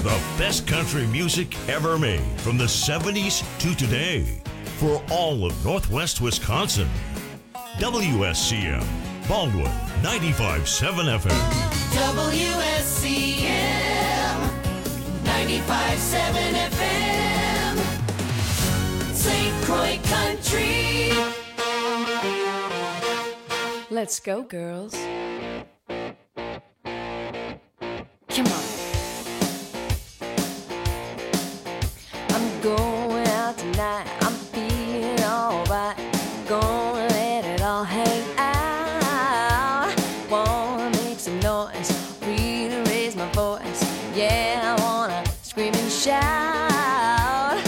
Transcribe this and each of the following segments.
the best country music ever made from the 70s to today for all of Northwest Wisconsin. WSCM, Baldwin, 95.7 FM. WSCM, 95.7 FM, St. Croix Country. Let's go, girls. Come on. I'm going out tonight. I'm feeling alright. Gonna let it all hang out. Wanna make some noise, really raise my voice. Yeah, I wanna scream and shout.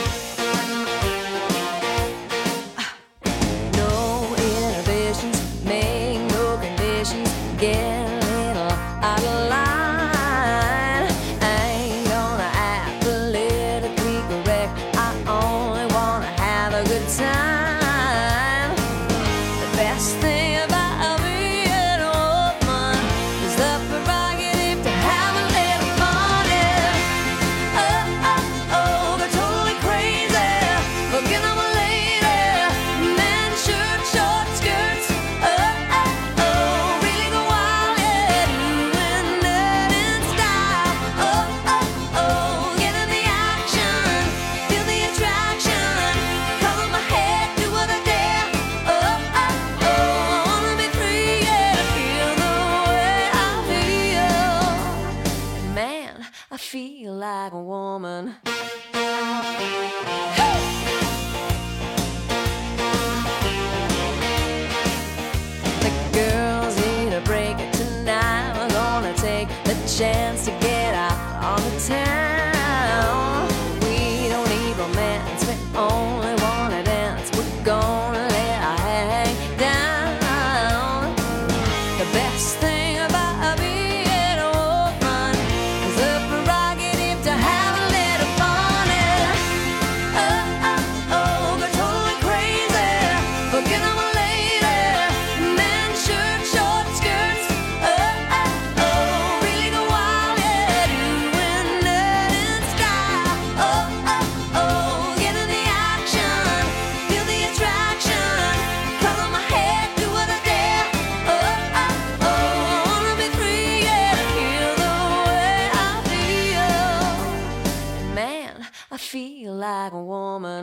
No inhibitions, make no conditions. Get a little out of line. I ain't gonna act politically correct. I only wanna have a good time. The best thing about being a woman is the prerogative to have a little fun. Yeah. Oh, oh, oh, they're totally crazy. Looking on my lady. Men, shirt, short skirts. Oh, oh, oh, really go wild. Yeah, doing that in style. Oh, oh, oh, get in the action. Feel the attraction. Color my head, do what I dare. Oh, oh, oh, I wanna be free, yeah, feel the way I feel. Man, I feel like a woman. The girls need a break tonight. We're gonna take the chance to get out on the town. We don't need romance, we only wanna dance. We're gonna let our hair hang down. The best thing about being a woman is the prerogative to have a little fun. Yeah. Oh, oh, oh, they're totally crazy. Looking on my lady. Men, shirt, short skirts. Oh, oh, oh, really go wild. Yeah, doing that in style. Oh, oh, oh, get in the action. Feel the attraction. Color my head, do what I dare. Oh, oh, oh, I wanna be free. Yeah, feel the way I feel. Man, I feel like a woman.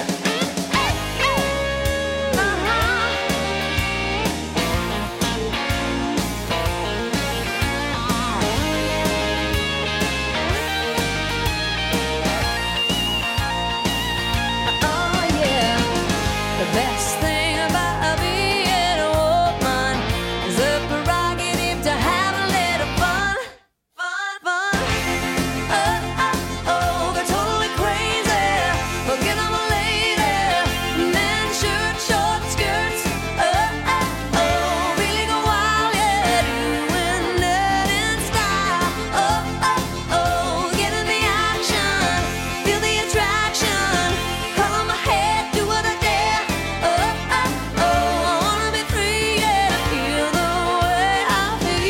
Oh yeah, the best thing about being a woman is the prerogative to have a little fun, fun, fun. Oh, oh, oh, they're totally crazy. Looking on my lady. Men, shirt, short skirts. Oh, oh, oh, really go wild. Yeah, doing that in style. Oh, oh, oh, get in the action. Feel the attraction. Color my head, do what I dare. Oh, oh, oh, I wanna be free. Yeah, feel the way I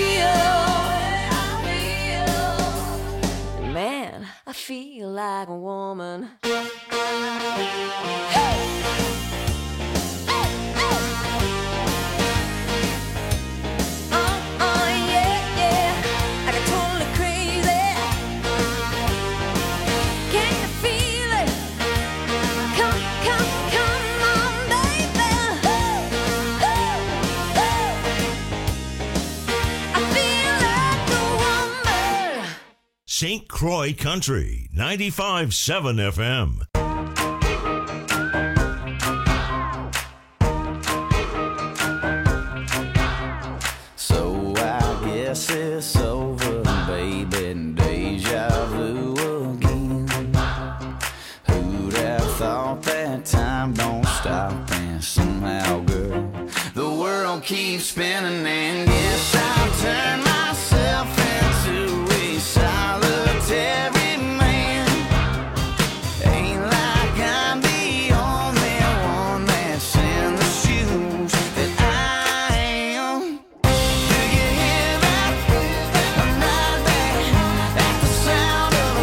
feel. Man, I feel like a woman. Oh, yeah, yeah, I got totally crazy. Can you feel it? Come, come, come on, baby. I feel like a woman. St. Croix Country, 95.7 FM. So I guess it's over, baby. Deja vu again. Who'd have thought that time don't stop? And somehow, girl, the world keeps spinning. And yes, I've turned myself into a solitary man. Ain't like I'm the only one that's in the shoes that I am. Do you hear that? I'm right back at the sound of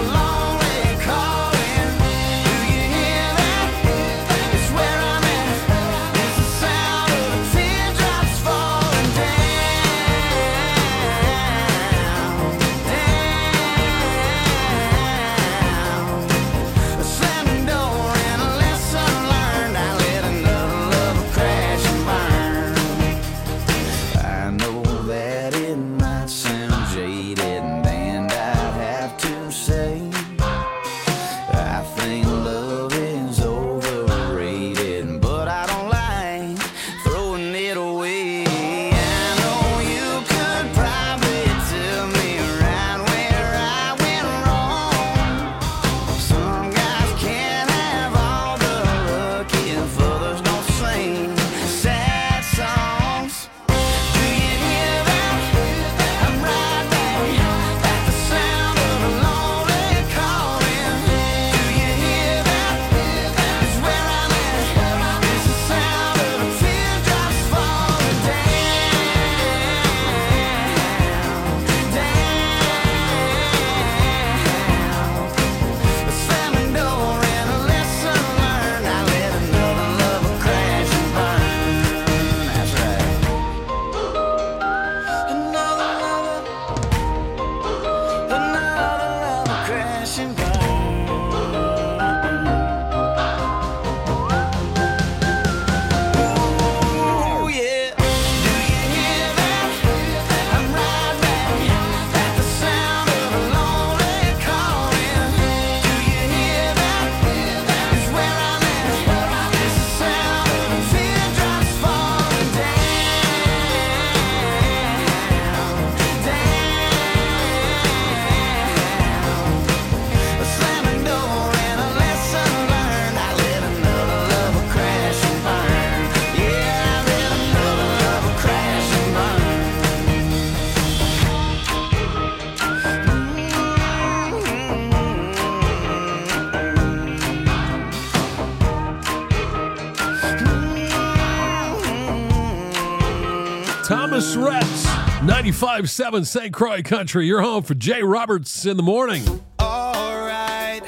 Travis Retz, 95.7 St. Croix Country. You're home for Jay Roberts in the morning. All right,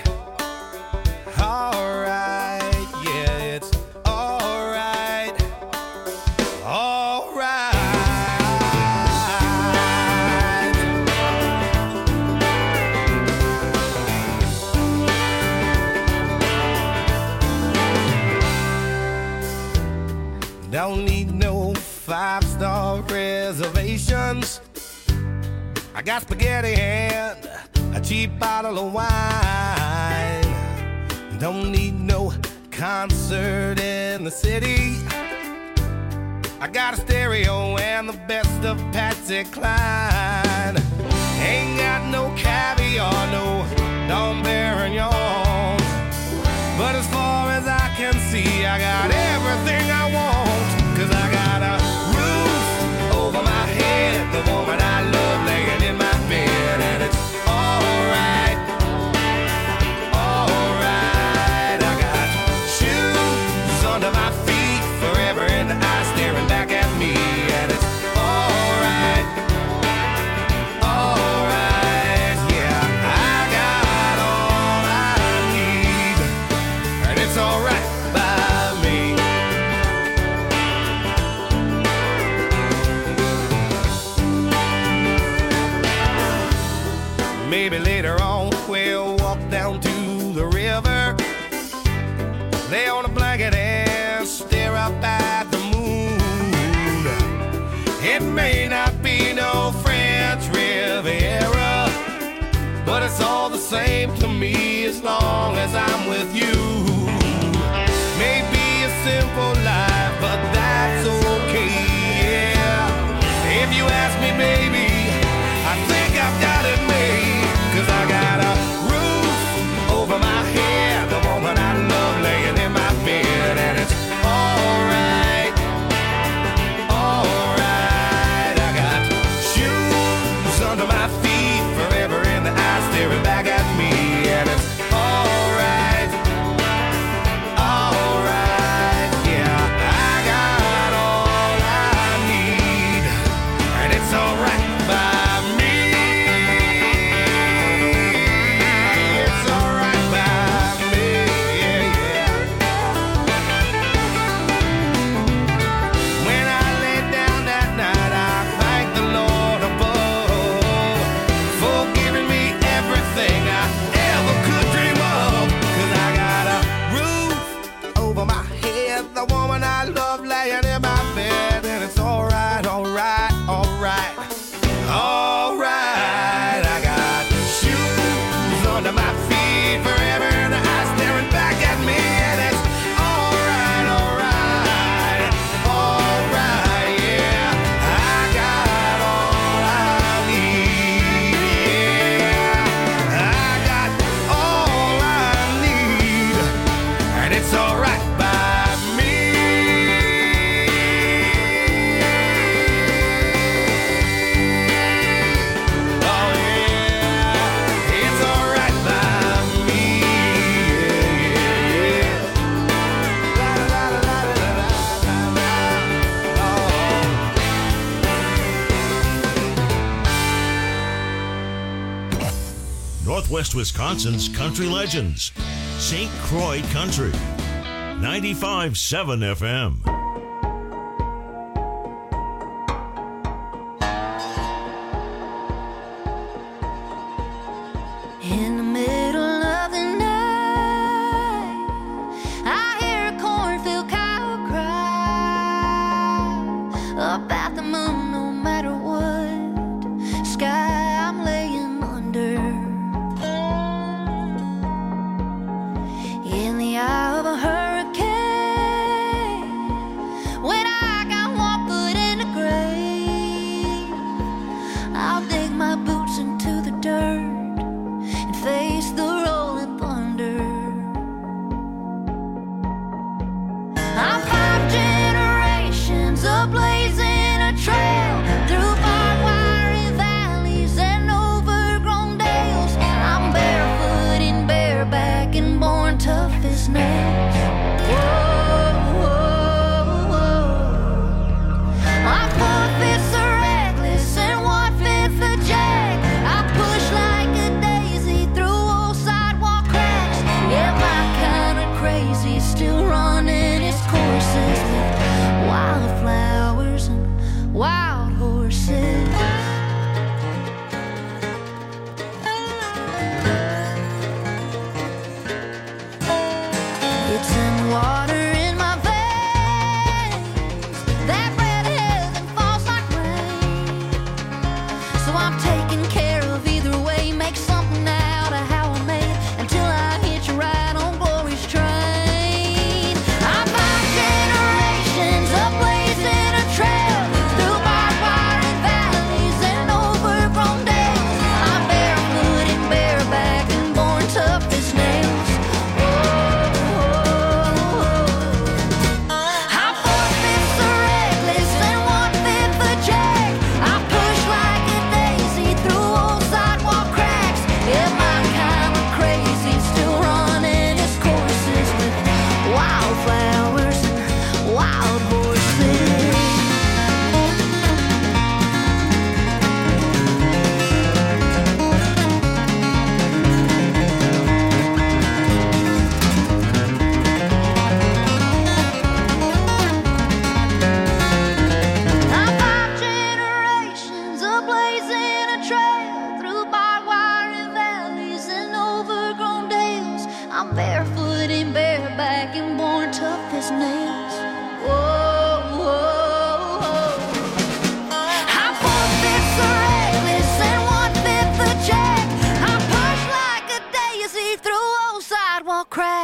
yeah, it's all right, all right. Don't need no five-star reservations. I got spaghetti and a cheap bottle of wine. Don't need no concert in the city. I got a stereo and the best of Patsy Cline. Ain't got no caviar, no Dom Perignon. But as far as I can see, I got everything I want. 'Cause I got a roof over my head, the woman I love laying in my bed, and it's alright, alright. I got shoes under my feet, forever in the eye staring back at me, and it's alright, alright. Yeah, I got all I need, and it's alright by me. Maybe later on we'll walk down to the river, lay on a blanket and stare up at the moon. It may not be no French Riviera, but it's all the same to me as long as I'm with you. Maybe a simple life, but that's okay, yeah. If you ask me, baby, I think I've got it made. 'Cause I got a roof over my head, the woman I love laying in my bed, and it's alright, alright. I got shoes under my feet, forever in the eye staring back at me, and it's alright, alright. Yeah, I got all I need, and it's alright by me. It's alright by me, yeah, yeah. When I lay down that night, I thank the Lord above for giving me everything I ever could dream of. 'Cause I got a roof over my head, the woman I love laying in my bed, and it's alright, alright, alright, alright. I got shoes under my feet, forever in the eye staring back at me, and it's alright, alright, alright, yeah. I got all I need, yeah. I got all I need, and it's alright by me. Oh yeah, it's alright by me, yeah, yeah, yeah. La la la la la la la la. Oh. Northwest Wisconsin's country legends. St. Croix Country. 95.7 FM. In the middle of the night, I hear a cornfield cow cry up at the moon. No matter what sky I'm laying under, in the eye of a hurricane, when I got one foot in the grave, I'll dig my boots into the dirt and face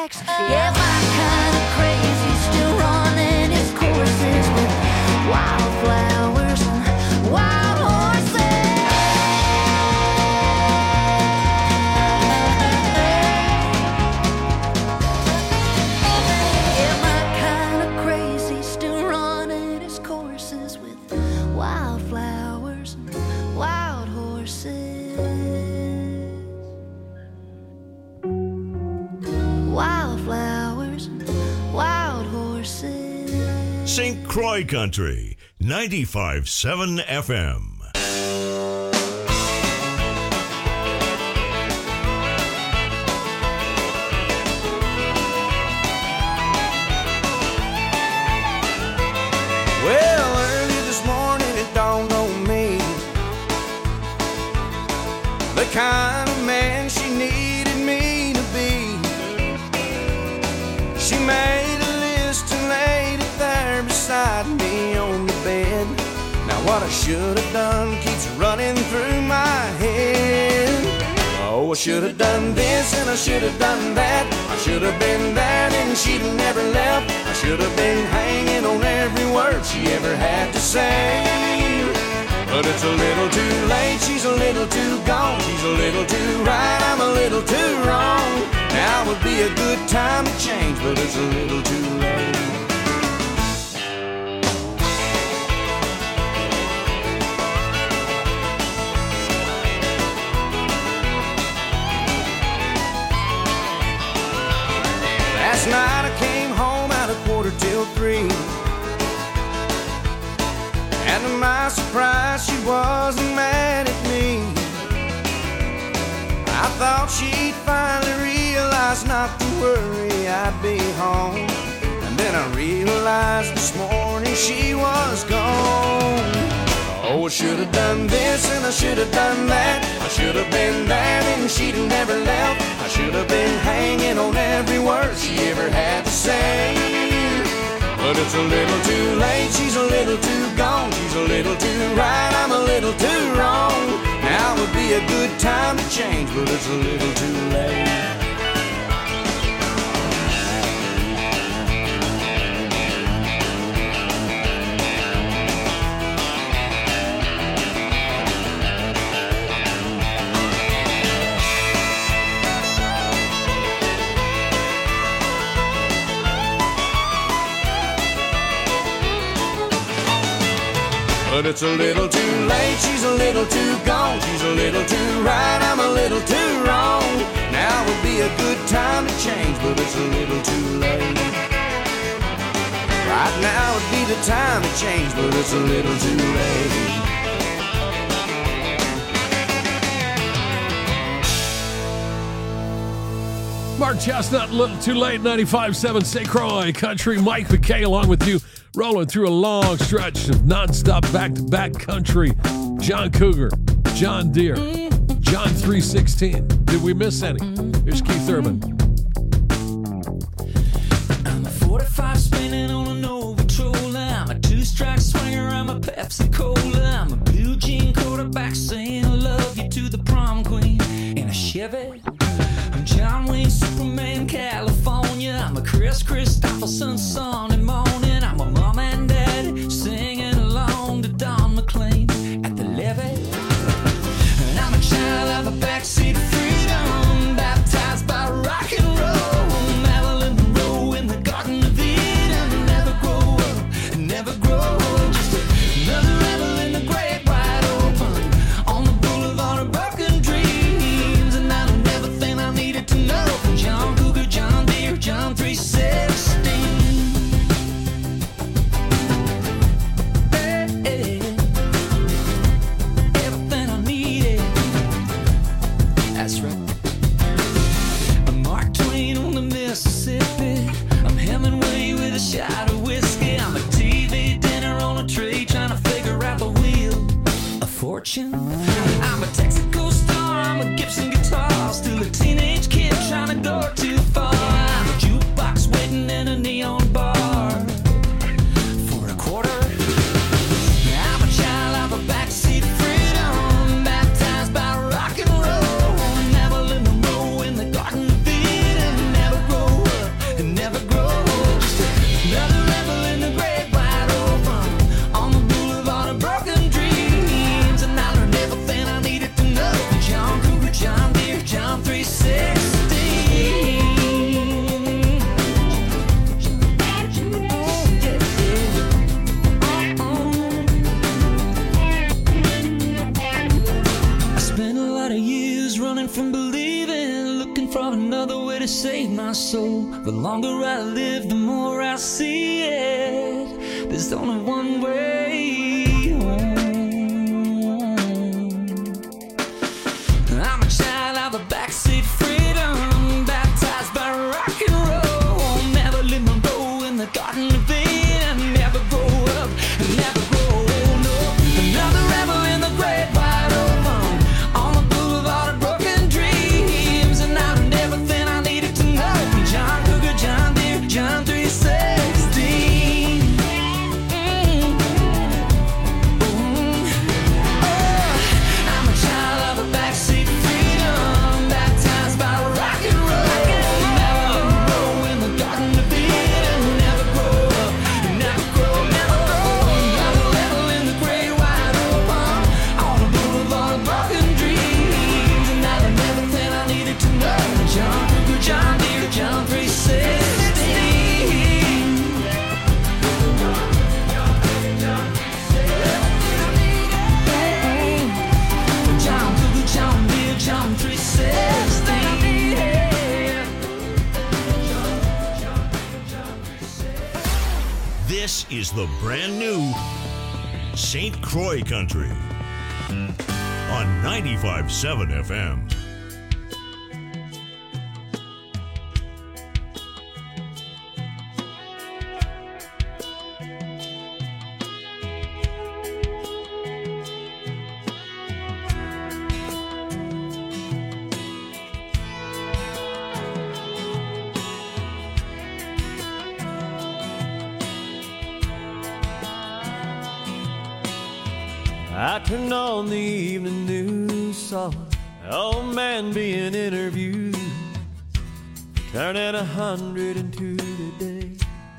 tracks. Yeah, my kind of crazy, still running its courses with wildflowers and wild horses. Yeah, my kind of crazy, still running its courses with wildflowers and wild horses. Wildflowers and wild horses. St. Croix Country, 95.7 FM. Well, early this morning it dawned on me the kind of man she needed me to be. She made a list and laid it there beside me on the bed. Now what I should have done keeps running through my head. Oh, I should have done this and I should have done that. I should have been there and she'd have never left. I should have been hanging on every word she ever had to say. But it's a little too late, she's a little too gone. She's a little too right, I'm a little too wrong. Now would be a good time to change, but it's a little too late. Last night I came home at 2:45. And to my surprise, she wasn't mad at me. I thought she'd finally realize not to worry, I'd be home. And then I realized this morning she was gone. Oh, I should have done this and I should have done that. I should have been there and she'd have never left. I should have been hanging on every word she ever had to say. But it's a little too late, she's a little too gone. She's a little too right, I'm a little too wrong. Now would be a good time to change, but it's a little too late. But it's a little too late, she's a little too gone. She's a little too right, I'm a little too wrong. Now would be a good time to change, but it's a little too late. Right now would be the time to change, but it's a little too late. Mark Chestnut, a little too late, 95.7 St. Croix Country. Mike McKay along with you, rolling through a long stretch of nonstop back-to-back country. John Cougar, John Deere, John 316. Did we miss any? Here's Keith Urban. I'm a 45 spinning on an old patrol. I'm a two-strike swinger, I'm a Pepsi Cola. I'm a blue jean quarterback saying I love you to the prom queen in a Chevy. I'm John Wayne, Superman, California. I'm a Chris Christopherson, Sunday morning. I'm a mom and dad singing along to Don McLean at the levee. And I'm a child of a backseat freedom, baptized by rock and roll. Marilyn Monroe in the Garden of Eden. Never grow up, never grow old. Just another rebel in the great wide open on the boulevard of broken dreams. And I learned everything I needed to know from John Cougar, John Deere, John 316. Everything I needed, that's years running from believing, looking for another way to save my soul. The longer I live, the more I see it. There's only one way home. I'm a child of the backseat freedom, baptized by rock and roll. Never live my role in the Garden of Eden. Never grow up, never grow old. No, another rebel in the great wide open, on the boulevard of broken dreams, and I learned everything I needed to know from John Cougar, John Deere, John 316. I'm a child of the backseat freedom, baptized by rock and roll. Never grow in the Garden of Eden. Never grow up, never grow, never grow. Another rebel in the great wide open, on the boulevard of broken dreams, and I learned everything I needed to know. John Cougar, John Deere, John 316. John Cougar, John Deere, John 316. This is the brand new St. Croix Country on 95.7 FM. I turned on the evening news, saw an old man being interviewed, turning 102 today.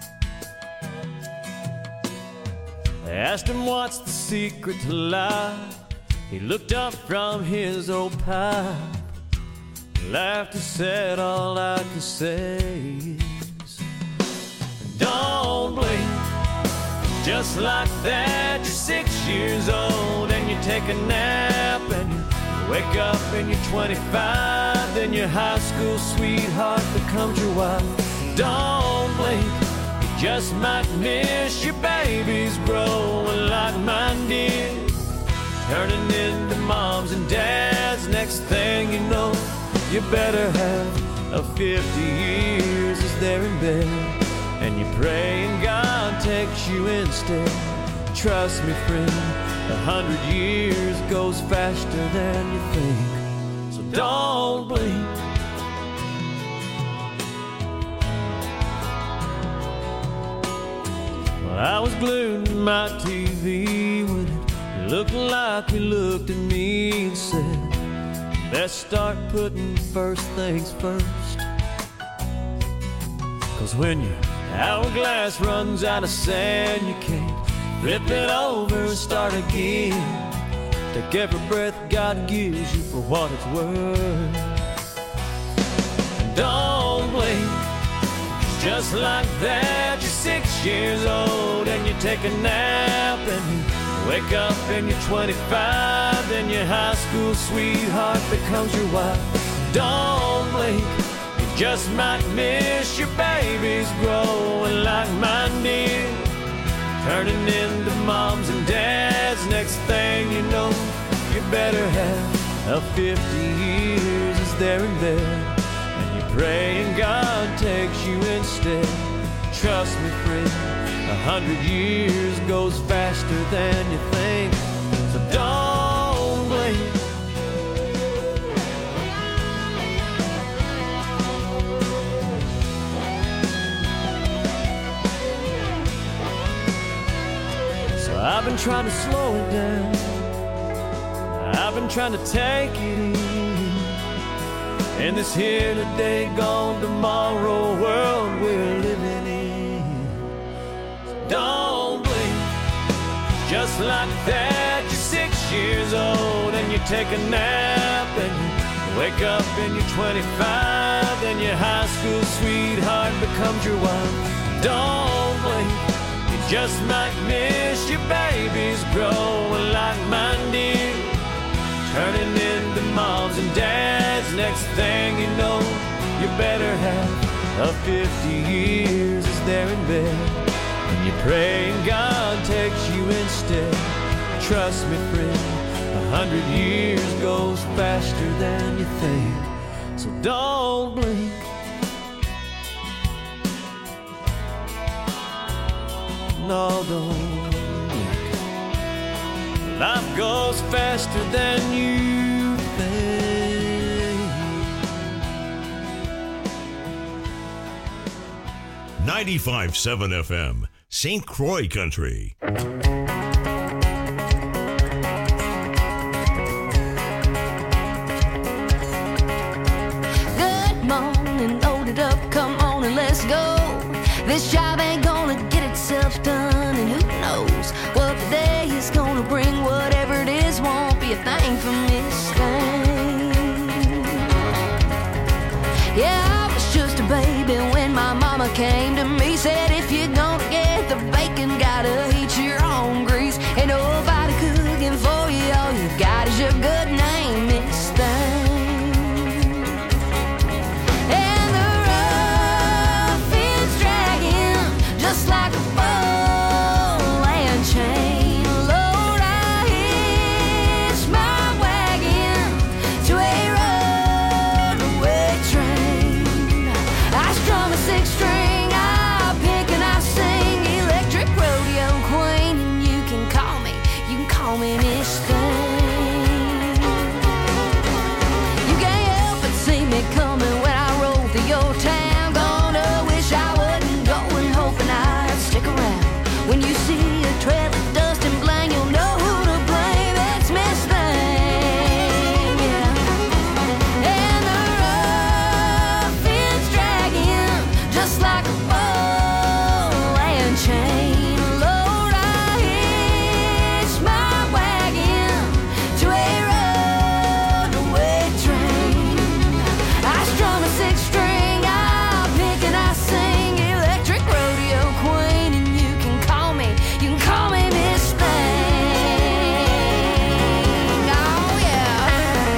They asked him what's the secret to life. He looked up from his old pipe, laughed and said, all I can say is, don't blink. Just like that, you're 6 years old and you take a nap and you wake up and you're 25. Then your high school sweetheart becomes your wife. Don't blink, you just might miss your babies growing like mine did, turning into moms and dads. Next thing you know, you better have a 50 years as they're in bed, and you pray and God takes you instead. Trust me, friend, 100 years goes faster than you think, so don't blink. Well, I was glued to my TV when it looked like he looked at me and said, best start putting first things first. 'Cause when your hourglass runs out of sand, you can't flip it over and start again. Take every breath God gives you for what it's worth. Don't blink, just like that, you're 6 years old and you take a nap and you wake up and you're 25. Then your high school sweetheart becomes your wife. Don't blink, just might miss your babies growing like mine did, turning into moms and dads. Next thing you know, you better have a 50 years as they're in bed, and you pray and God takes you instead. Trust me, friend, 100 years goes faster than you think, so don't blink. I've been trying to slow it down, I've been trying to take it easy, in this here today, gone tomorrow world we're living in. So don't blink, just like that, you're 6 years old and you take a nap and you wake up and you're 25. Then your high school sweetheart becomes your wife. Don't blink, just might miss your babies growing like mine did, turning into moms and dad's, next thing you know, you better have 50 years is there in bed. And you pray and God takes you instead. Trust me, friend, 100 years goes faster than you think. So don't blink. No, don't blink. Life goes faster than you think. 95.7 FM, St. Croix Country. Good morning, load it up, come on and let's go. This job ain't gonna get itself done, and who knows what the day is gonna bring. Whatever it is won't be a thing from this thing. Yeah, I was just a baby when my mama came to me, said if you're gonna get the bacon, gotta heat your own grease. Ain't nobody cooking for you, all you got is your good name, Miss Thing. And the rough is dragging just like a ball and chain. Lord, I hitch my wagon to a runaway train. I strum a six-string, I pick and I sing, electric rodeo queen, and you can call me Miss Thing. You can't help but see me coming when I roll through your town. Gonna wish I wasn't going, hoping I'd stick around. When you see a trail of dust and blang, you'll know who to blame. It's Miss Thing, yeah. And the rough is dragging just like a ball and chain. Lord, I hitch my wagon to a runaway train. I strum a six-string, I pick and I sing, electric rodeo queen, and you can call me Miss Thing. Oh yeah.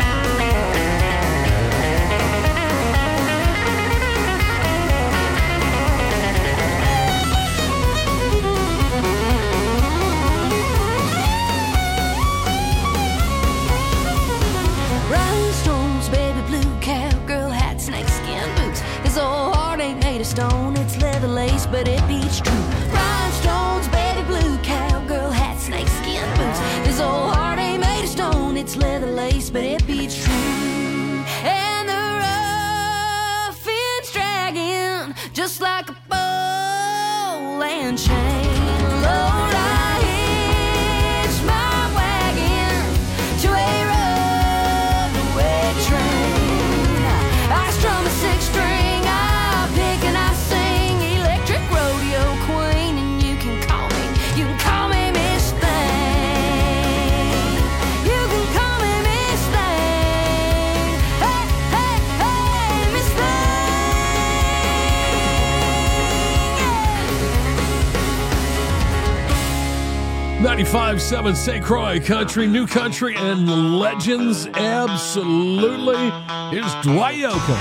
Rhinestones, baby blue, cowgirl hat, snakeskin boots. This old heart ain't made of stone, it's leather lace, but it beats true. Rhinestones, baby blue, cowgirl hat, snakeskin boots. This old heart ain't made of stone, it's leather lace, but it beats true. And the rough ends dragging just like a ball and chain. Lord, I hitch my wagon to a runaway train. I strum a six-string, I pick and I sing, electric rodeo queen, and you can call me Miss Thing. You can call me Miss Thing. Hey, hey, hey, Miss Thing. 95.7 St. Croix Country, New Country, and Legends. Absolutely. Here's Dwight Yoakam.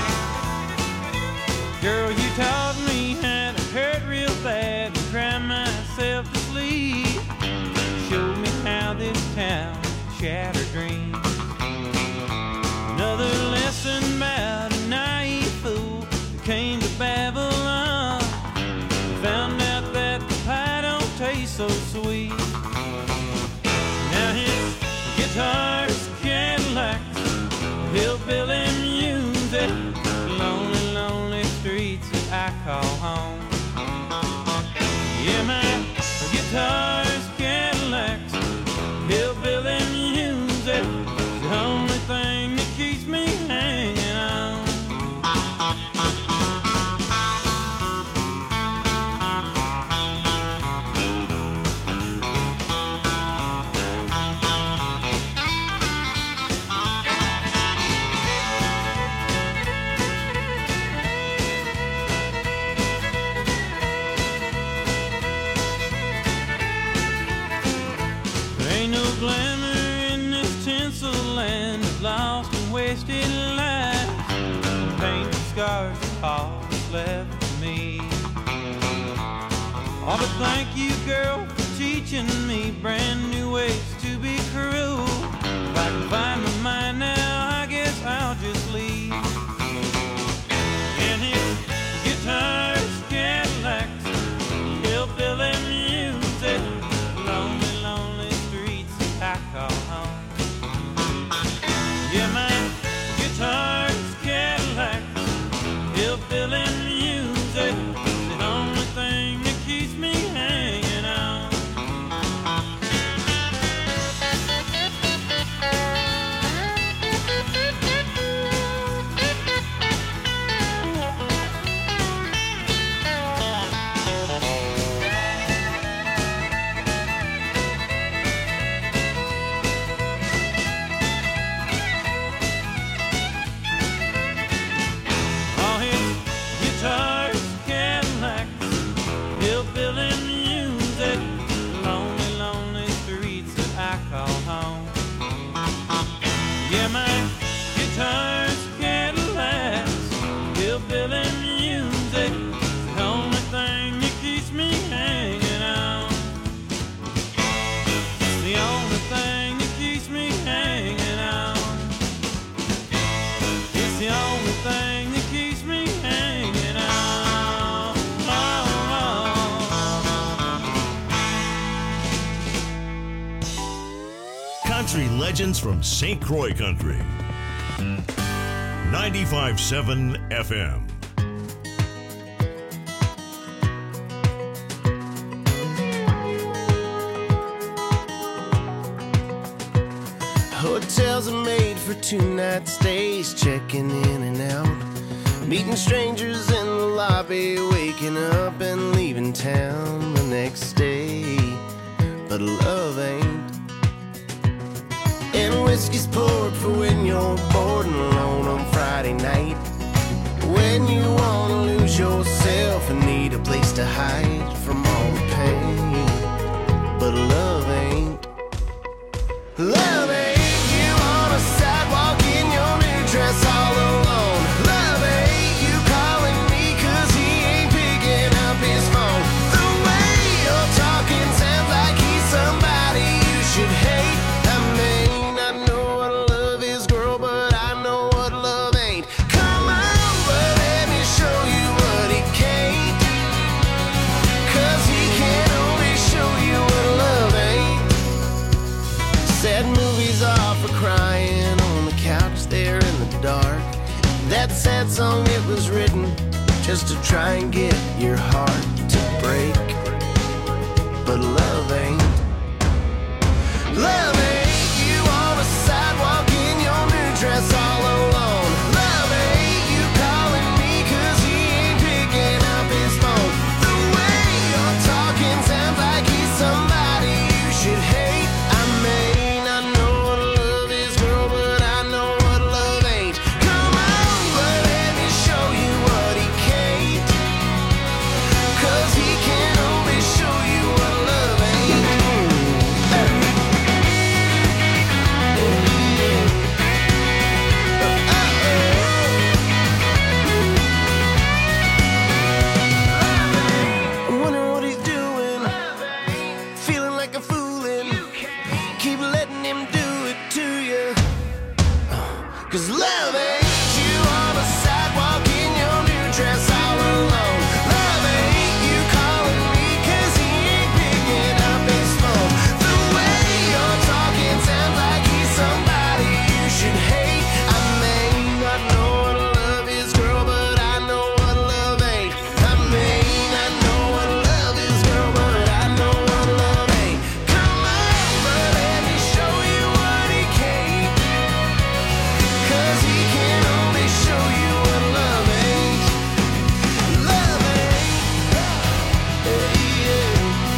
Girl, you taught me how to hurt real bad and cry myself to sleep. Showed me how this town shattered dreams. Another lesson about a naive fool who came to Babylon. Found out that the pie don't taste so sweet. Now his guitar's Cadillacs, hillbilly music, lonely, lonely streets that I wasted life, painful scars are all that's left for me. Oh, but thank you, girl, for teaching me brand new ways to be cruel. If I can find my mind now, I guess I'll just leave. And his guitars, Cadillacs, hillbilly music, lonely, lonely streets I call home. Yeah, my guitars, Cadillacs, hillbilly music, the only thing that keeps me hanging on. All his guitars, Cadillacs, hillbilly music, lonely, lonely streets that I call home. Yeah, my guitars, Cadillacs, hillbilly music, the only thing that keeps me hanging on. It's the only thing that keeps me hanging on. It's the only thing that keeps me hanging on. Country legends from St. Croix Country. 95.7 FM. Hotels are made for 2-night stays, checking in and out, meeting strangers in the lobby, waking up and leaving town the next day. But love ain't. And whiskey's poured for when you're bored and alone on Friday night, when you wanna lose yourself and need a place to hide from all the pain. But love ain't. Love ain't. You on a sidewalk in your new dress all alone. Love ain't. You calling me 'cause he ain't picking up his phone. The way you're talking sounds like he's somebody you should hate. I mean, I know what love is, girl, but I know what love ain't. Come on, but let me show you what he can't. 'Cause he can only show you what love ain't. Sad movies are for crying on the couch there in the dark. That sad song, it was written just to try and get your heart to break. But love ain't. Love ain't. You on a sidewalk in your new dress all alone. Love ain't. You calling me 'cause he ain't picking up his phone. The way you're talking sounds like he's somebody you should hate. I mean, I know what love is, girl, but I know what love ain't. Come on, but let me show you what he can't. 'Cause he can only show you what love ain't. I'm wondering what he's doing, feeling like a foolin'. Keep letting him do it to you. 'Cause love ain't. You on a sidewalk in your new dress all alone. Love ain't. You calling me 'cause he ain't picking up his phone. The way you're talking sounds like he's somebody you should hate. I mean, I know what love is, girl, but I know what love ain't. I mean, I know what love is, girl, but I know what love ain't. Come on, but let me show you what he can't. 'Cause he can only show you what love ain't. Love ain't. Yeah.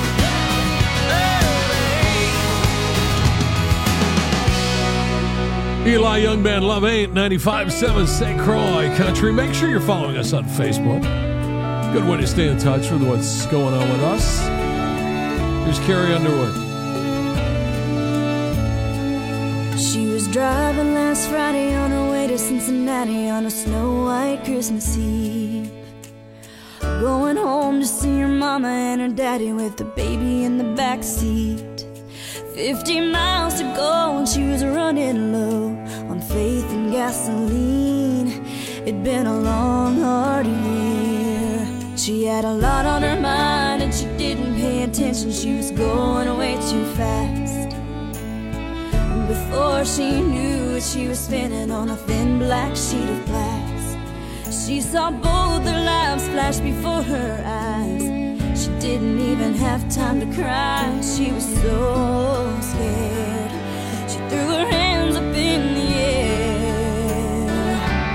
Love ain't. Eli Young Band, Love Ain't, 95.7 St. Croix Country. Make sure you're following us on Facebook. Good way to stay in touch with what's going on with us. Here's Carrie Underwood. She was driving last Friday on her way to Cincinnati on a snow-white Christmas Eve. Going home to see her mama and her daddy with the baby in the back seat. 50 miles to go and she was running low on faith and gasoline. It'd been a long, hard year. She had a lot on her mind and she didn't pay attention. She was going way too fast. And before she knew it, she was spinning on a thin black sheet of glass. She saw both their lives flash before her eyes. She didn't even have time to cry. She was so scared. She threw her hands up in the air.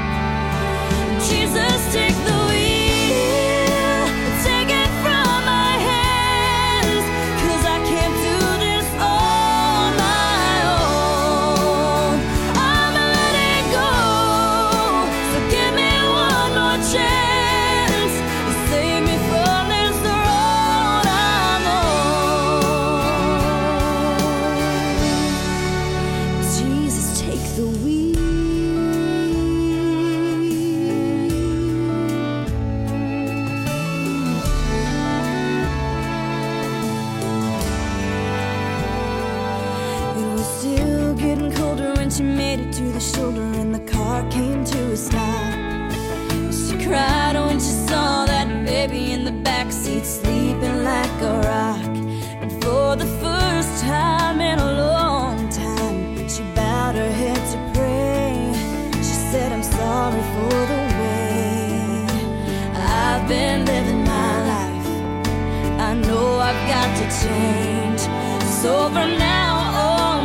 Jesus, take the wheel, take it from my hands, 'cause I can't do this on my own. I'm letting go, so give me one more chance. Save me from this road I'm on. Jesus, take the wheel. It was still getting colder when she made it to the shoulder and the car came to a stop. She cried when she saw that baby in the backseat sleeping like a rock. And for the first time in a long time, she bowed her head to pray. She said, I'm sorry for the way I've been living my life. I know I've got to change. So from now on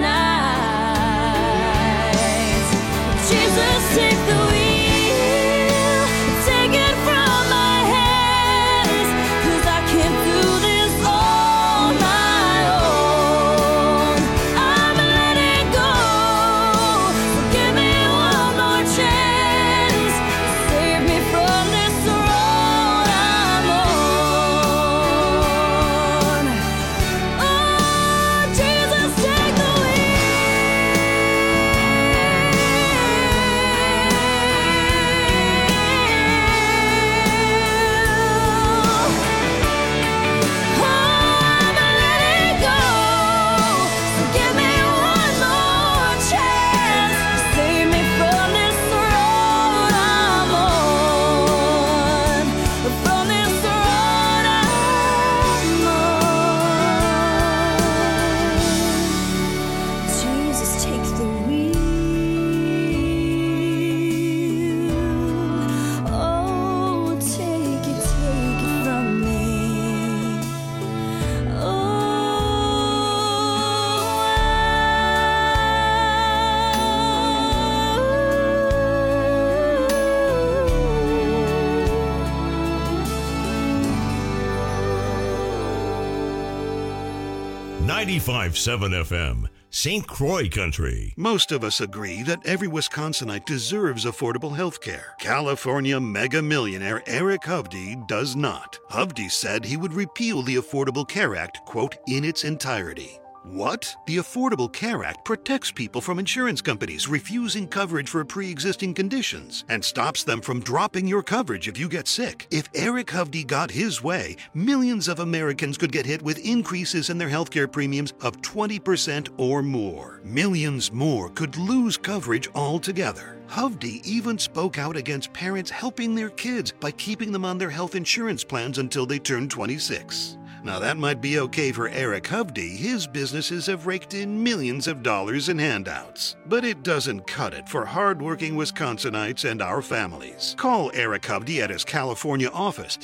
tonight, Jesus, take the wheel, take it from my hands, 'cause I can't do this on my own. I'm letting go, so give me one more chance. Save me from this road I'm on. Oh, Jesus, take the Jesus, take the wheel. Oh, take it from me. Oh. 95.7 FM, St. Croix Country. Most of us agree that every Wisconsinite deserves affordable health care. California mega millionaire Eric Hovde does not. Hovde said he would repeal the Affordable Care Act, quote, in its entirety. What? The Affordable Care Act protects people from insurance companies refusing coverage for pre-existing conditions and stops them from dropping your coverage if you get sick. If Eric Hovde got his way, millions of Americans could get hit with increases in their healthcare premiums of 20% or more. Millions more could lose coverage altogether. Hovde even spoke out against parents helping their kids by keeping them on their health insurance plans until they turn 26. Now that might be okay for Eric Hovde. His businesses have raked in millions of dollars in handouts. But it doesn't cut it for hardworking Wisconsinites and our families. Call Eric Hovde at his California office,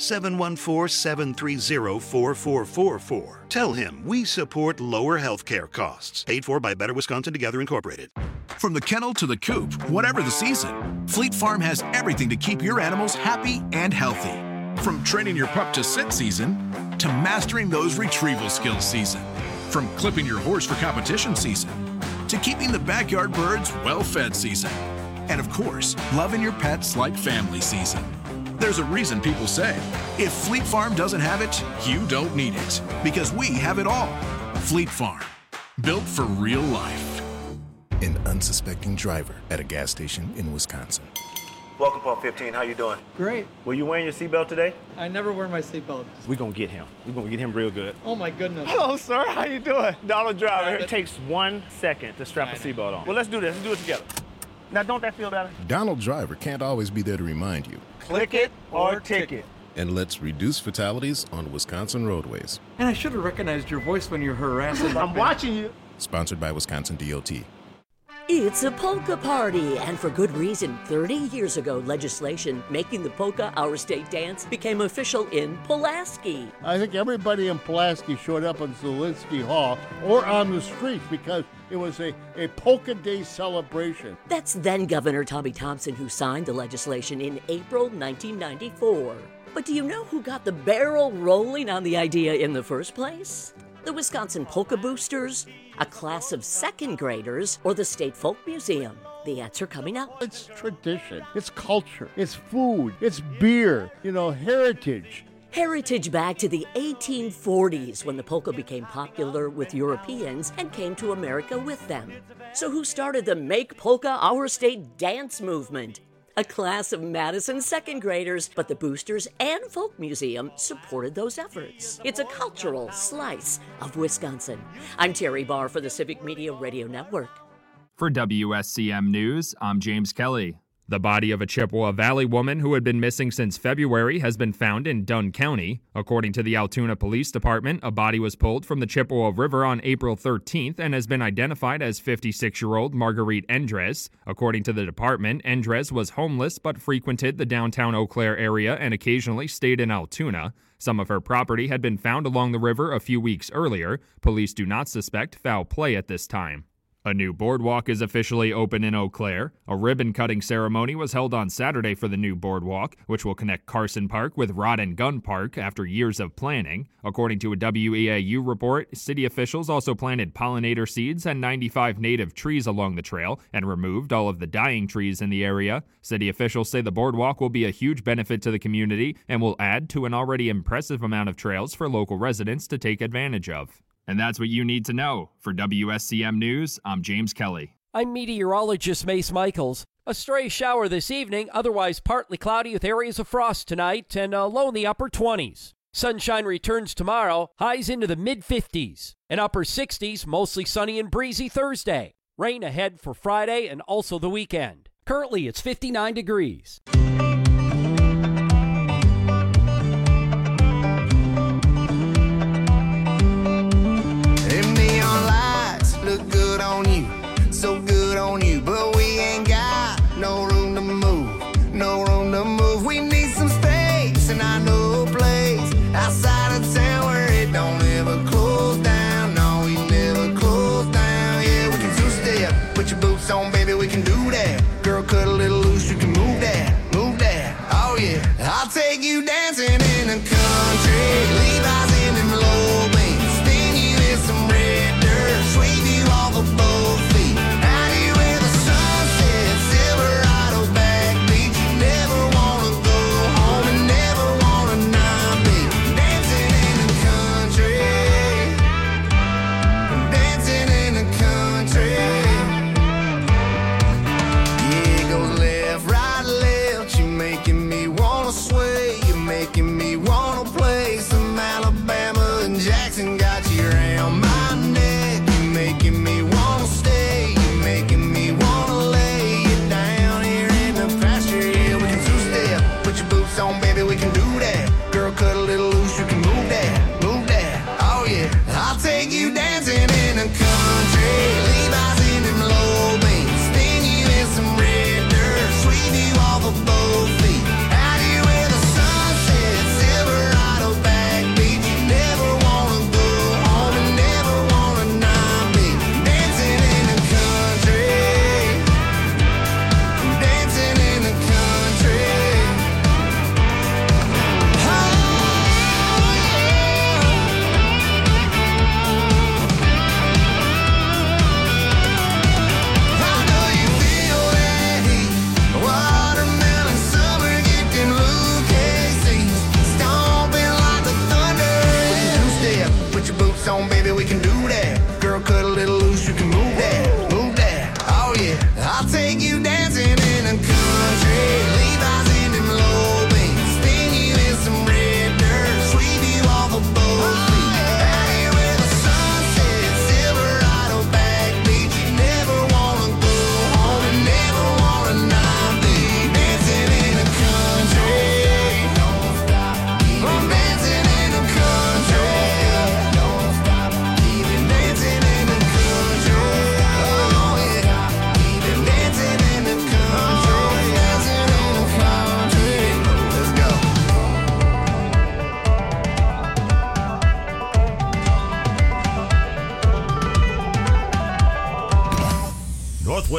714-730-4444. Tell him we support lower health care costs. Paid for by Better Wisconsin Together Incorporated. From the kennel to the coop, whatever the season, Fleet Farm has everything to keep your animals happy and healthy. From training your pup to sit season, to mastering those retrieval skills season. From clipping your horse for competition season, to keeping the backyard birds well-fed season. And of course, loving your pets like family season. There's a reason people say, if Fleet Farm doesn't have it, you don't need it. Because we have it all. Fleet Farm, built for real life. an unsuspecting driver at a gas station in Wisconsin. Welcome, Pump 15. How you doing? Great. Were you wearing your seatbelt today? I never wear my seatbelt. We're going to get him. We're going to get him real good. Oh, my goodness. Hello, sir. How you doing? Donald Driver. It takes 1 second to strap a seatbelt on. Well, let's do this. Let's do it together. Now, don't that feel better? Donald Driver can't always be there to remind you. Click it or ticket. And let's reduce fatalities on Wisconsin roadways. And I should have recognized your voice when you're harassing. I'm watching you. Sponsored by Wisconsin DOT. It's a polka party, and for good reason. 30 years ago, legislation making the polka our state dance became official in Pulaski. I think everybody in Pulaski showed up in Zielinski Hall or on the streets because it was a polka day celebration. That's then Governor Tommy Thompson who signed the legislation in April 1994. But do you know who got the barrel rolling on the idea in the first place? The Wisconsin Polka Boosters, a class of second graders, or the State Folk Museum? The answer coming up. It's tradition, it's culture, it's food, it's beer, heritage. Heritage back to the 1840s when the polka became popular with Europeans and came to America with them. So who started the Make Polka Our State dance movement? A class of Madison second graders, but the Boosters and Folk Museum supported those efforts. It's a cultural slice of Wisconsin. I'm Terry Barr for the Civic Media Radio Network. For WSCM News, I'm James Kelly. The body of a Chippewa Valley woman who had been missing since February has been found in Dunn County. According to the Altoona Police Department, a body was pulled from the Chippewa River on April 13th and has been identified as 56-year-old Marguerite Endres. According to the department, Endres was homeless but frequented the downtown Eau Claire area and occasionally stayed in Altoona. Some of her property had been found along the river a few weeks earlier. Police do not suspect foul play at this time. A new boardwalk is officially open in Eau Claire. A ribbon-cutting ceremony was held on Saturday for the new boardwalk, which will connect Carson Park with Rod and Gun Park after years of planning. According to a WEAU report, city officials also planted pollinator seeds and 95 native trees along the trail and removed all of the dying trees in the area. City officials say the boardwalk will be a huge benefit to the community and will add to an already impressive amount of trails for local residents to take advantage of. And that's what you need to know. For WSCM News, I'm James Kelly. I'm meteorologist Mace Michaels. A stray shower this evening, otherwise partly cloudy with areas of frost tonight and a low in the upper 20s. Sunshine returns tomorrow, highs into the mid-50s. And upper 60s, mostly sunny and breezy Thursday. Rain ahead for Friday and also the weekend. Currently, it's 59 degrees. Look good on you, so good on you, but we ain't got no room to move, no room to move. We need some space, and I know a place outside of town where it don't ever close down. No, we never close down. Yeah, we can two-step, put your boots on, baby, we can do that. Girl, cut a little loose, you can move that, move that. Oh yeah, I'll take you dancing in the country, Levi's in them low beams, spin you in some red dirt, sweep you off of both feet, out here where the sun sets, Silverado back beach. You never wanna go home and never wanna not be dancing in the country, dancing in the country. Yeah, it goes left, right, left. You making me wanna sway, you making me wanna play some Alabama and Jackson. Got you around my neck, you making me wanna stay, you making me wanna lay you down here in the pasture. Yeah, we can two-step, put your boots on, baby, we can do that. Girl, cut a little loose, you can move that, move that. Oh yeah, I'll take you dancing in the country, Levi's in them low beams, spin you in some red dirt, sweep you off of both feet, out here where the sun sets, Silverado back beach. You never wanna go home and never wanna not be dancing in the country, dancing in the country. I know you feel that heat, watermelon summer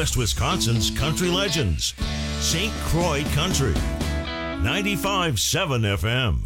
Northwest Wisconsin's country legends. St. Croix Country. 95.7 FM.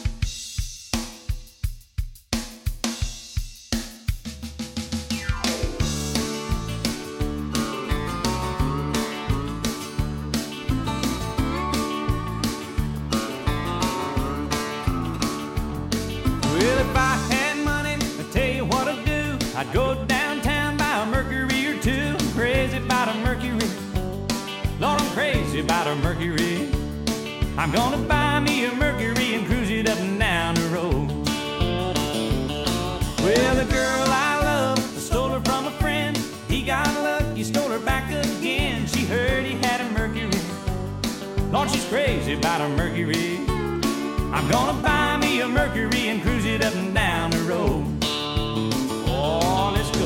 Well, if I had money, I'd tell you what I'd do. I'd go downtown, buy a Mercury or two. I'm crazy about a Mercury. Lord, I'm crazy about a Mercury. I'm gonna buy me a Mercury and cruise it up and down the road. Well, the girl I love, I stole her from a friend. He got lucky, stole her back again. She heard he had a Mercury. Lord, she's crazy about a Mercury. I'm gonna buy me a Mercury and cruise it up and down the road. Oh, let's go.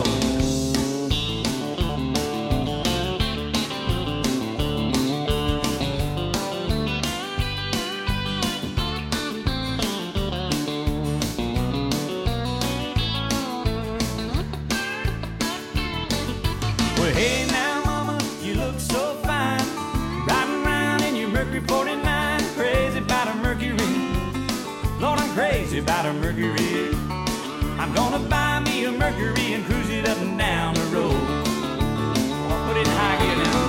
Well, hey now, mama, you look so fine. Riding around in your Mercury 49. Crazy about a Mercury. Lord, I'm crazy about a Mercury. I'm gonna buy me a Mercury and cruise it up and down the road. Oh, put it in high gear now.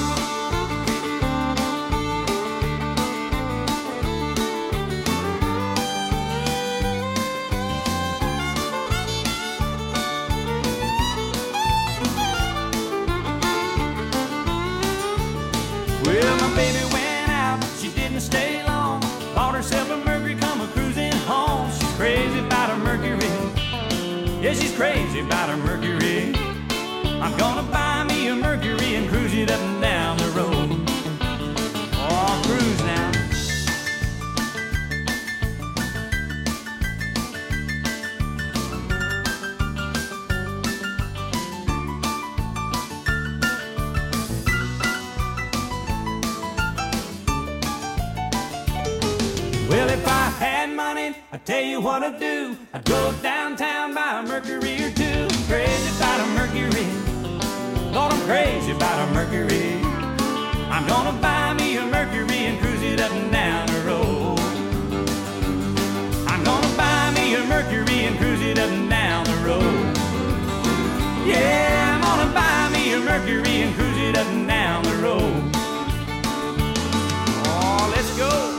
Well, my baby went out, she didn't stay long. Bought herself a Mercury, come a cruising home. She's crazy about a Mercury. Yeah, she's crazy about a Mercury. I'm gonna buy me a Mercury and cruise it up and down the road. Oh, cruise now. Well, if I had money, I'd tell you what I'd do. I'd go downtown, buy a Mercury or two. Crazy about a Mercury. Lord, I'm crazy about a Mercury. I'm gonna buy me a Mercury and cruise it up and down the road. I'm gonna buy me a Mercury and cruise it up and down the road. Yeah, I'm gonna buy me a Mercury and cruise it up and down the road. Oh, let's go.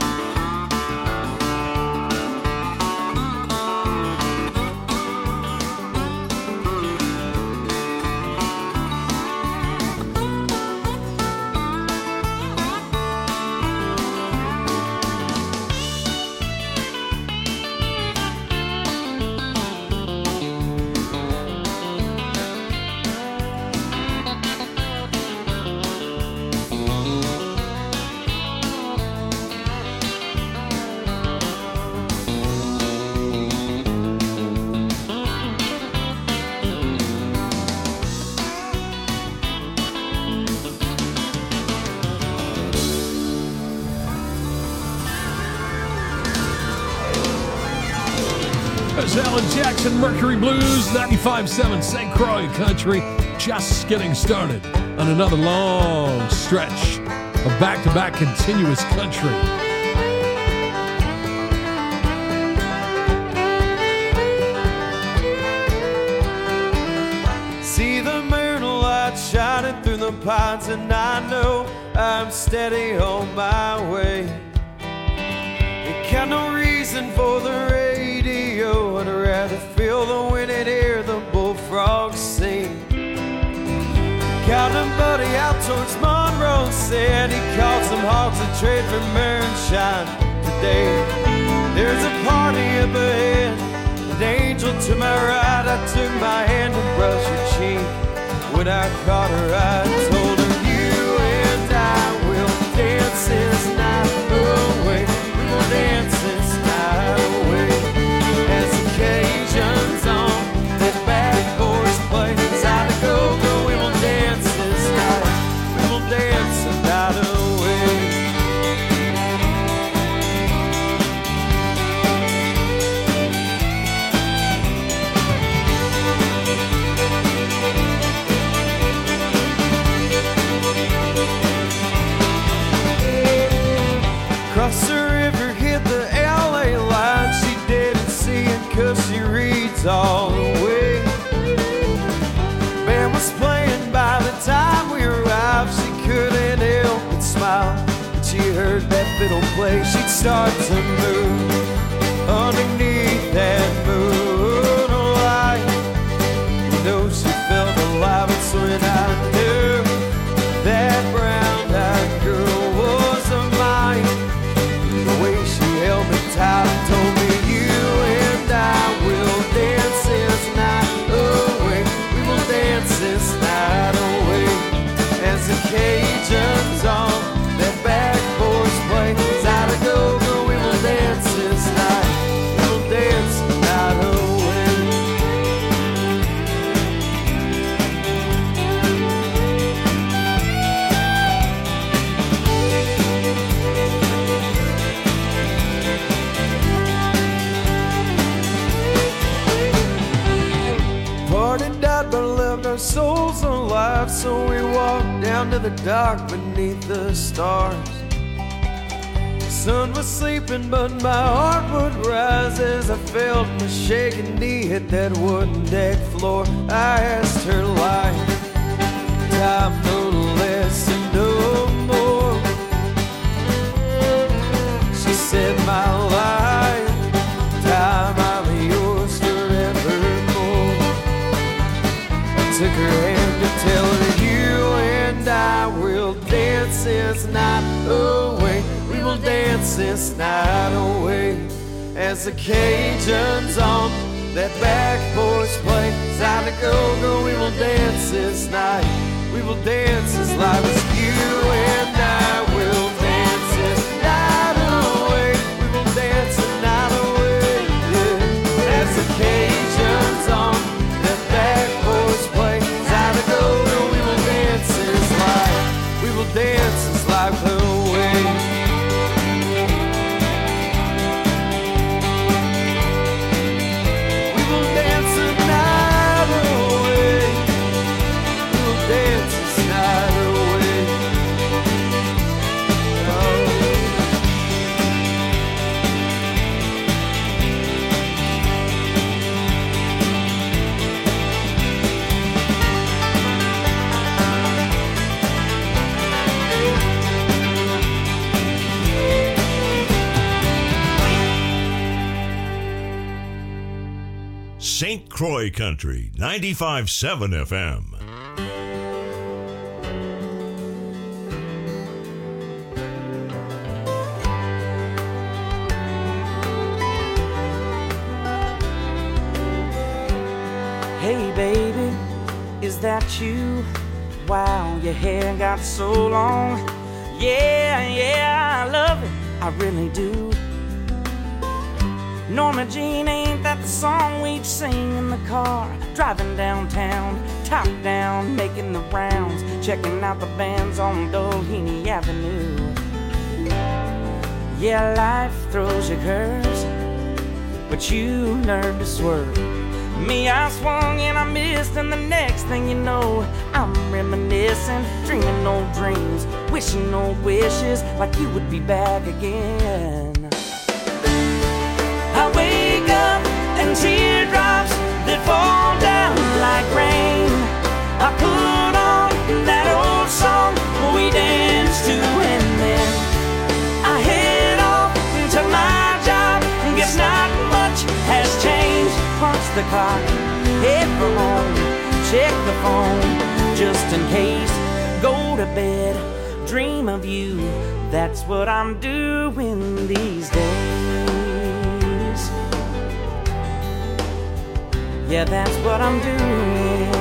There's Alan Jackson, Mercury Blues, 95.7 St. Croix Country. Just getting started on another long stretch of back-to-back continuous country. See the moonlight shining through the pines, and I know I'm steady on my way. Ain't got no reason for the radio, I'd rather feel the wind and hear the bullfrogs sing. Got a buddy out towards Monroe, said he caught some hogs that trade for moonshine today. There's a party up ahead, an angel to my right. I took my hand to brush her cheek when I caught her eye. I told her, you and I will dance this night away. We'll dance this night away. As occasions on this bad horse play, inside the go-go, we will dance this night. We will dance the night away. heard that fiddle play, she'd start to move underneath that moonlight. You know she felt alive, and so when I knew that brown-eyed girl was of mine, the way she held me tight and told me, you and I will dance this night away. We will dance this night away. As the Cajuns on that back porch play, side a go-go, we will dance this night. We will dance the night away. Party died but left our souls alive, so we walked down to the dock beneath the stars. The sun was sleeping but my heart would rise as I felt my shaking knee hit that wooden deck floor. I asked her life, time no less and no more. She said, my life, time I'm yours forevermore. I took her hand to tell her, you and I will dance this night away. We will dance this night away. As the Cajuns on that back porch play, time to go, we will dance this night. We will dance as live as you and I will dance this night away. We will dance the night away, yeah. As the Cajuns on that back porch play, time to go, we will dance this life. We will dance this life away. St. Croix Country, 95.7 FM. Hey baby, is that you? Wow, your hair got so long. Yeah, I love it, I really do. Norma Jean, ain't that the song we'd sing in the car? Driving downtown, top down, making the rounds, checking out the bands on Doheny Avenue. Yeah, life throws you curves, but you learn to swerve. Me, I swung and I missed, and the next thing you know, I'm reminiscing, dreaming old dreams, wishing old wishes, like you would be back again. I wake up and teardrops that fall down like rain. I put on that old song we danced to, and then I head off to my job. Guess not much has changed. Punch the clock, head for home, check the phone just in case. Go to bed, dream of you. That's what I'm doing these days. Yeah, that's what I'm doing.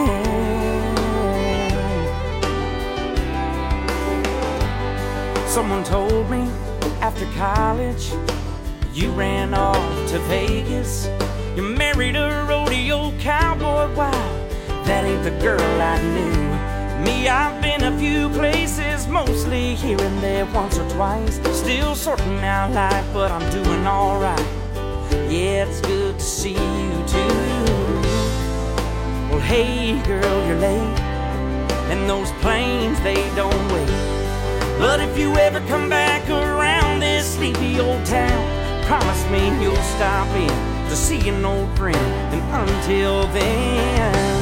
Someone told me after college you ran off to Vegas. You married a rodeo cowboy. Wow, that ain't the girl I knew. Me, I've been a few places, mostly here and there, once or twice. Still sorting out life, but I'm doing alright. Yeah, it's good to see you too. Well, hey girl, you're late, and those planes, they don't wait. But if you ever come back around this sleepy old town, promise me you'll stop in to see an old friend. And until then,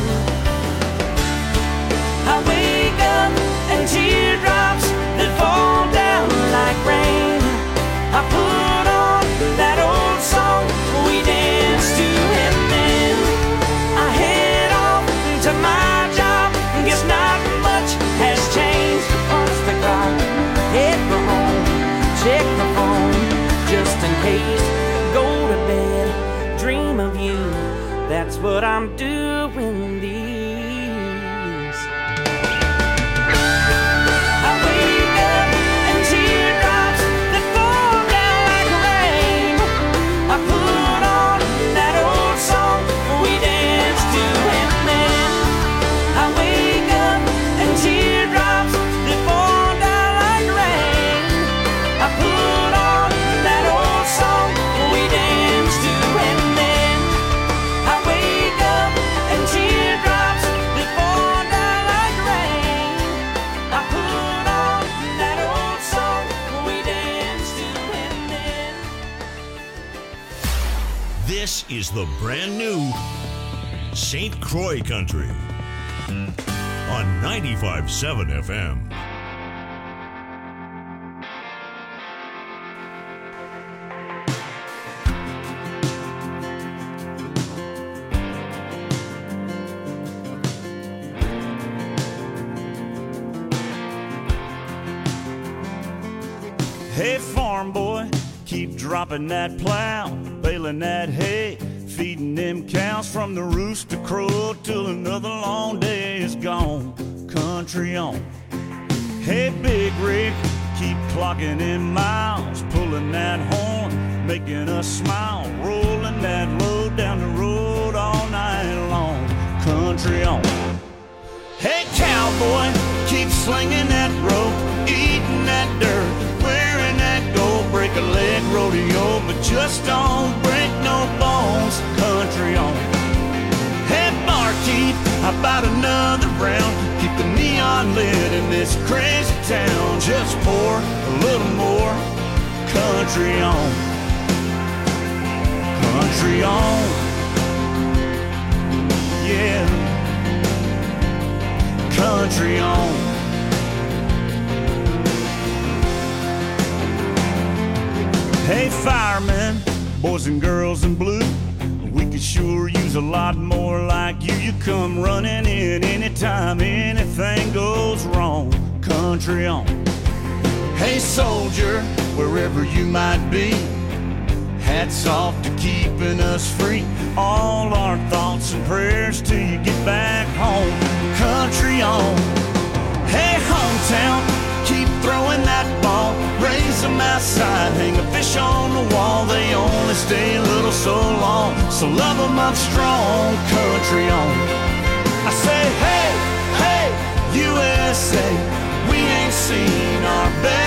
I wake up and teardrops that fall down like check my phone just in case. Go to bed, dream of you. That's what I'm doing these. I wake up and teardrops that fall down like rain. I put on that old song we danced to, and then I wake up and teardrops that fall down like rain. I put on that old song we danced to, and then I wake up and teardrops that fall down like rain. I put on that old song we danced to, and then. This is the brand new St. Croix Country on 95.7 FM. Hey, farm boy, keep dropping that plow, baling that hay, feeding them cows from the rooster crow till another long day is gone. Country on. Hey, big rig, keep clocking in miles, pulling that horn, making us smile, rolling that load down the road all night long. Country on. Hey, cowboy, keep slinging that rope, eating that dirt, wearing that gold, break a leg rodeo, but just don't break no bones. Country on. Hey, barkeep, how about another round? Keep the neon lit in this crazy town. Just pour a little more. Country on. Country on. Yeah. Country on. Hey, firemen, boys and girls in blue, we could sure use a lot more like you. You come running in anytime anything goes wrong. Country on. Hey, soldier, wherever you might be, hats off to keeping us free. All our thoughts and prayers till you get back home. Country on. Hey, hometown, keep throwing that ball, raise them outside, hang a fish on the wall. They only stay a little so long, so love them up strong. Country on. I say, hey, hey, USA, we ain't seen our best